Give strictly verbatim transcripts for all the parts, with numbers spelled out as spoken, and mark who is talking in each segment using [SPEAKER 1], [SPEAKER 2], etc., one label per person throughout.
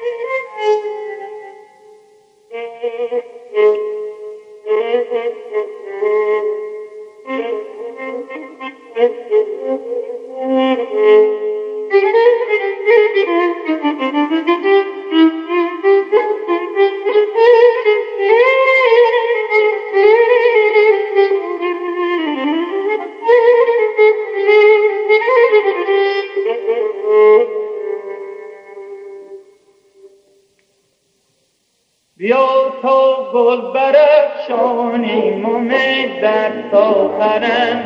[SPEAKER 1] بیا تا گل برافشانیم و می در ساغر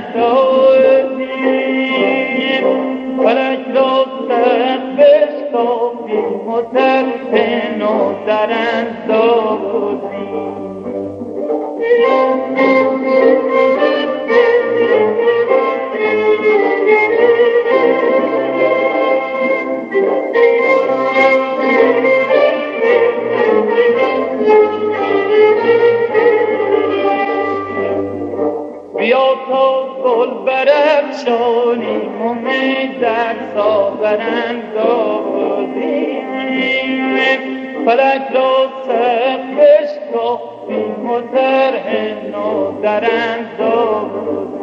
[SPEAKER 1] اندازیم، فلک را سخت بشکافیم و طرف نو در اندازیم. بیا تا گل برافشانیم و می در ساغر اندازیم، فلک را سخت بشکافیم و طرح نو در اندازیم.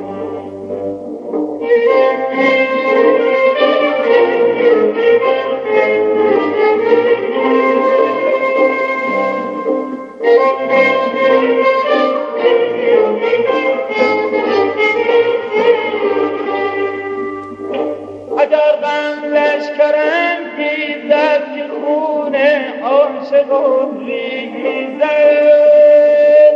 [SPEAKER 1] اگر غم لشکرم گیزد که خون عاشقان ریزد،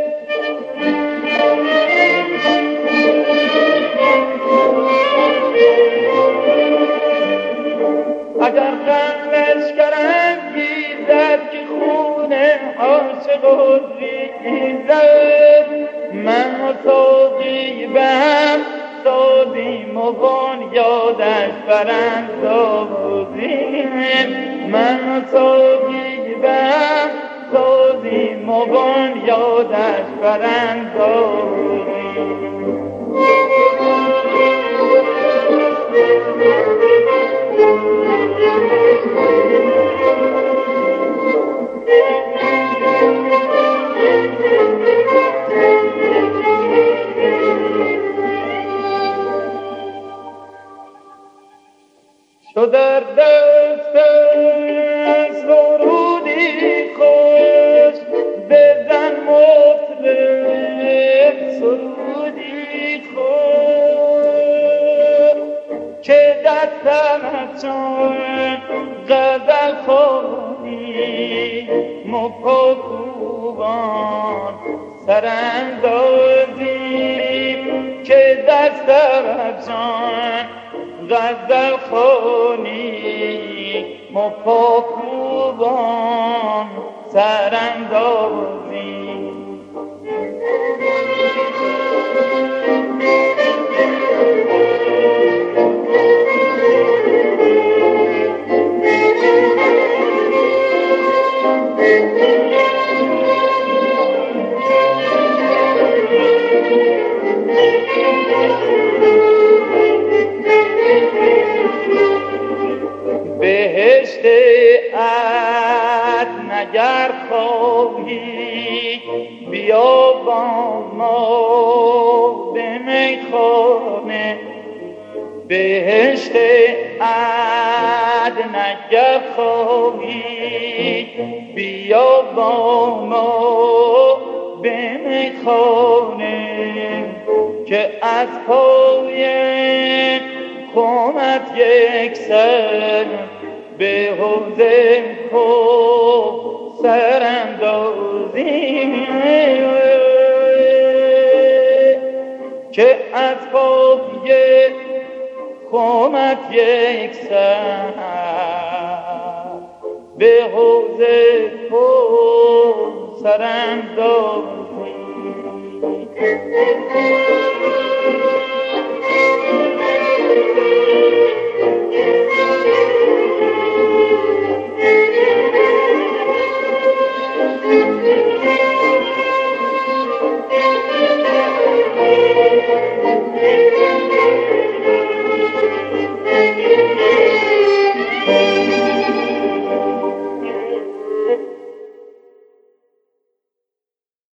[SPEAKER 1] اگر غم لشکرم گیزد که خون عاشقان ریزد، من و ساقی به هم سازیم و بنیادش براندازیم، من و ساقی به هم سازیم و بنیادش براندازیم. تو در دست سرودی خوش بزن مطرب سرودی خوش، که دستم از چون غزل خوانی مپا کوبان سراندازیم، که دستم از چون غزل خوانی مپا کوبان سراندازیم. بهشت عدن اگر خواهی بیا با ما به میخانه، بهشت عدن اگر خواهی بیا با ما به میخانه، که از پای خمت یک سر به حوض کوثر اندازیم، که از پای خمت یک سر به حوض کوثر اندازیم.